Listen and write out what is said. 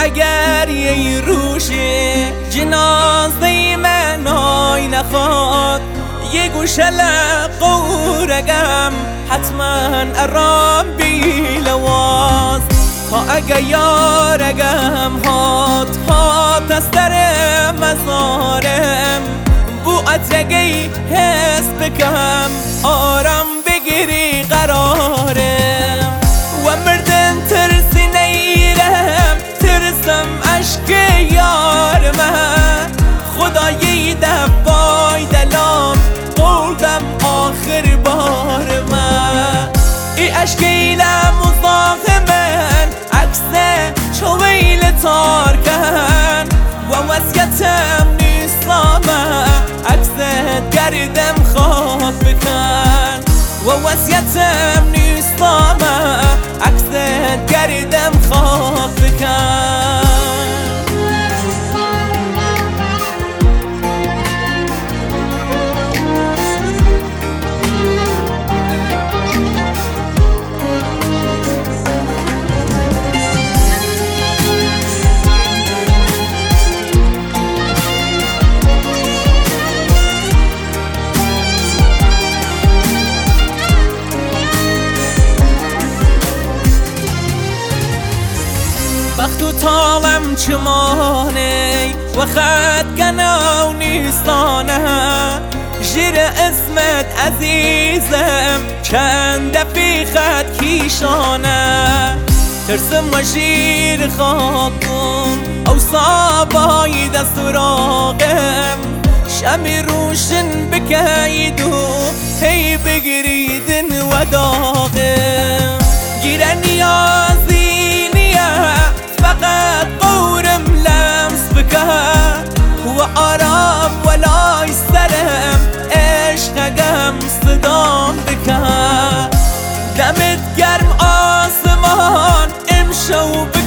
اگر یه روشی جنازه من آی نخواد یه گوشه لقورگم حتما ارام بی لواز تا اگه یارگم هات از در مزارم بو اتگی حس بکم آرام بگیری قرارم و مردن ترسی نیرم ترسم عشق یار من خدایی دفای دلام قولدم آخر بار من ای عشقیلم مزاق من عکسه چویل تار کن و وسیعتم نیستامه عکست گردم خواب بکن و وسیعتم نیستامه عکست گردم خواب بکن بخت و طالم چمانه و خد گناو نیستانه جیر اسمت عزیزم چند فی خد کیشانه ترسم و جیر خاکم او صابای دست راقم شمی روشن بکید و هی بگریدن و داغم گیره نیازی فقط قورم لمس بکن و آرام ولای سرم عشقم صدام بکن دمت گرم آسمان امشو